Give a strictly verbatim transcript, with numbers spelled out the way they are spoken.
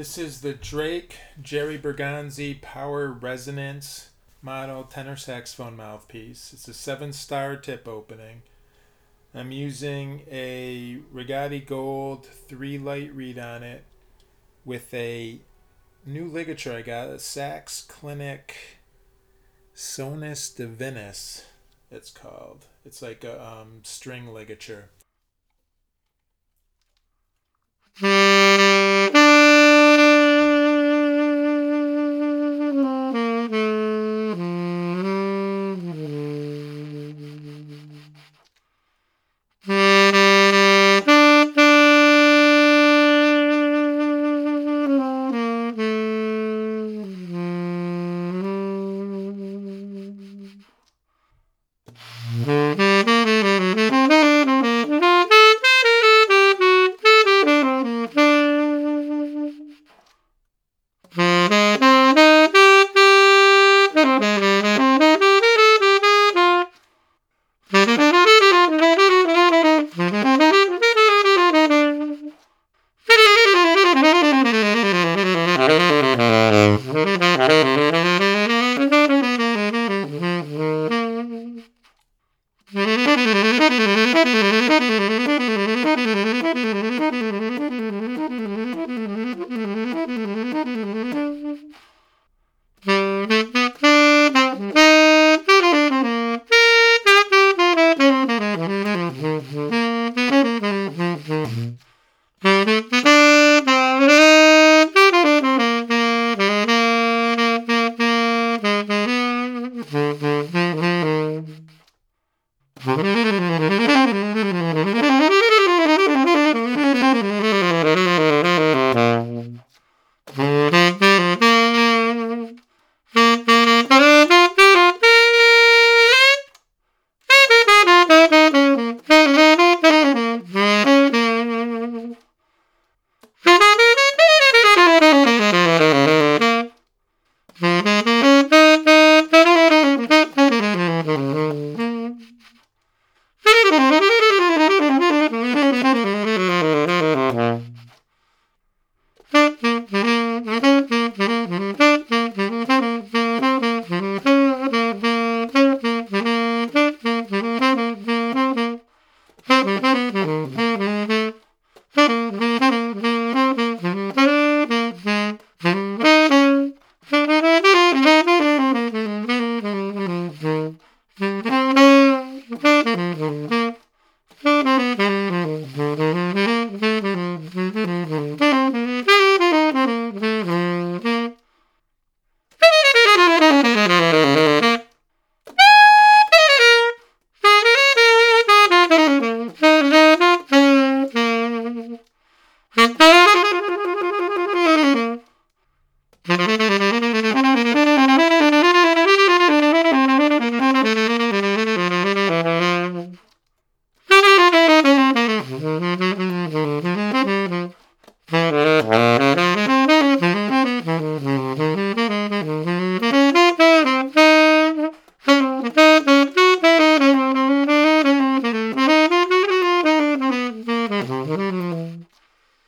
This is the Drake Jerry Bergonzi Power Resonance model tenor saxophone mouthpiece. It's a seven star tip opening. I'm using a Rigatti Gold three light reed on it with a new ligature I got, a Sax Clinic Sonus Divinus, it's called. It's like a um, string ligature.